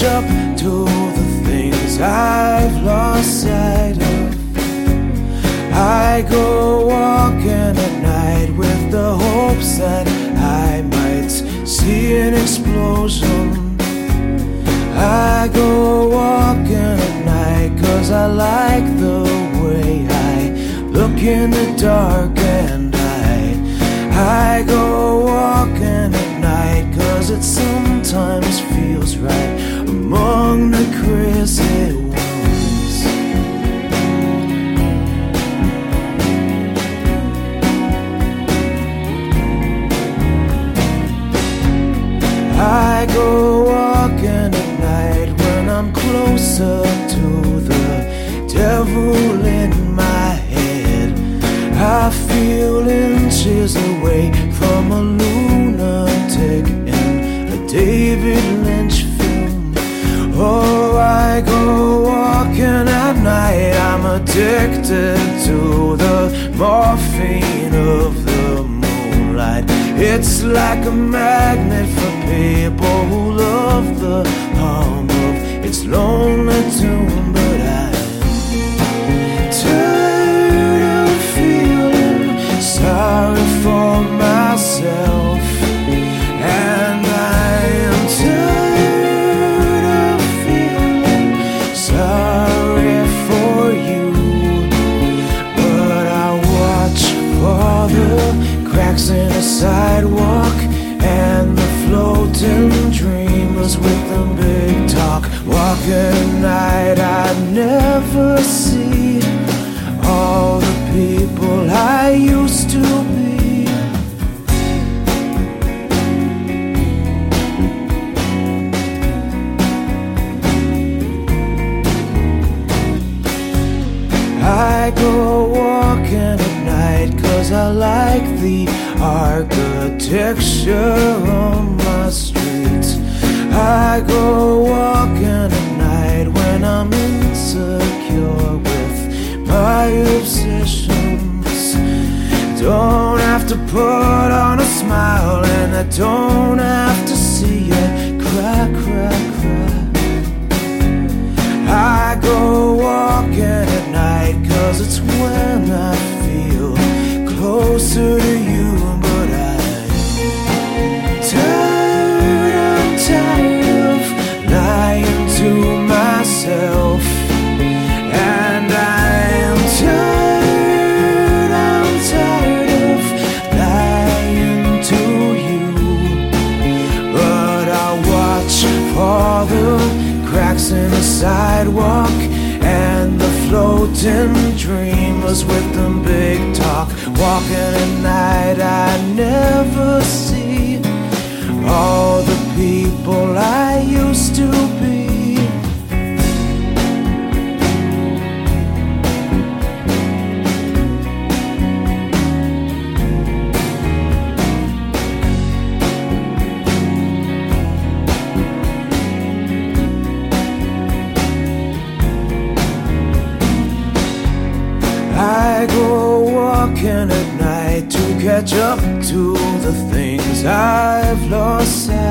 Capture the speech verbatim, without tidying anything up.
up to the things I've lost sight of. I go walking at night with the hopes that I might see an explosion. I go walking at night 'cause I like the way I look in the dark, and I I go walking at night 'cause it sometimes feels right among the crazy ones. I go walking at night when I'm closer to the devil in my head. I feel inches away from a lunatic in a David Lynch film. Oh, I go walking at night. I'm addicted to the morphine of the moonlight. It's like a magnet for people who love the hum of its lonely tune. But I'm tired of feeling sorry for myself, and I am tired of feeling sorry for you. But I watch for the cracks in the sidewalk and the floating dreamers with them big talk. Walking at night, I never see all the people I used to be. I go walking at night 'cause I like the architecture on my streets. I go walking at night when I'm insecure with my obsessions. Don't have to put on a smile, and I don't have to see it cry, cry, cry. I go walking at night 'cause it's when I feel closer to you. But I'm tired, I'm tired of lying to myself, and I am tired, I'm tired of lying to you. But I watch for the cracks in the sidewalk and the floating dreamers with them big talk. Walking at night, I never see all the people I used to be. I go walking at night to catch up to the things I've lost sight